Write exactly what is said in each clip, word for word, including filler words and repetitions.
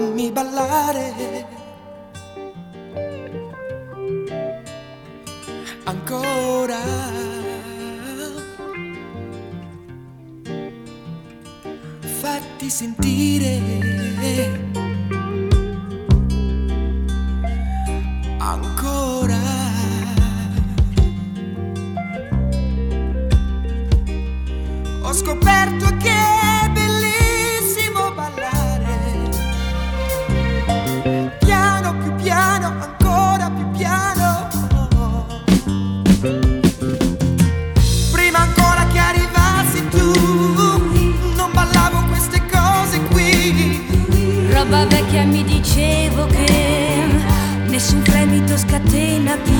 fammi ballare ancora, fatti sentire ancora. Ho scoperto che è bellissimo ballare piano, più piano, ancora più piano. Prima ancora che arrivassi tu non ballavo queste cose qui. Roba vecchia, mi dicevo che nessun fremito scatena più.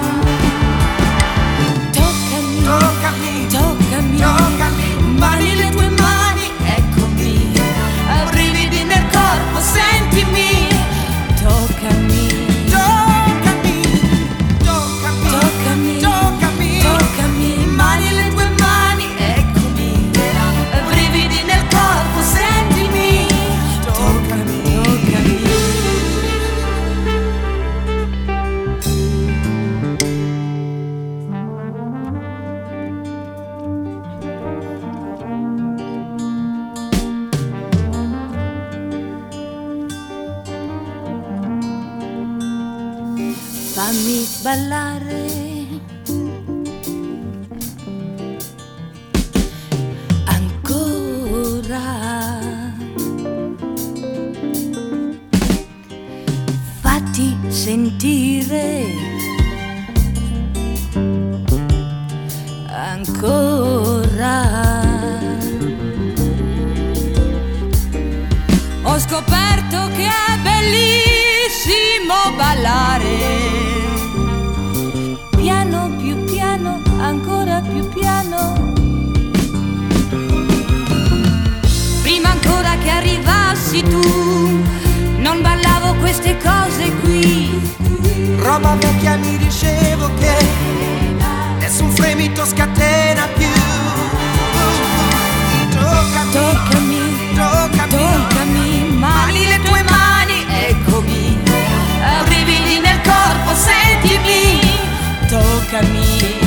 Toccami, Toccami, toccami, toccami, mani le tue mani, eccomi, brividi nel corpo, sentimi. toccami, Toccami, toccami, toccami, toccami, toccami, mani le tue mani, eccomi, brividi nel corpo, sentimi. toccami, toccami. Fammi ballare ancora, fatti sentire ancora. Ho scoperto che è bellissimo ballare piano, più piano, ancora più piano. Prima ancora che arrivassi tu non ballavo queste cose qui. Roba vecchia, mi dicevo che nessun fremito scatena più. Toccami, Toccami, toccami, toccami, mani le tue mani, eccomi, brividi nel corpo, sentimi. toccami.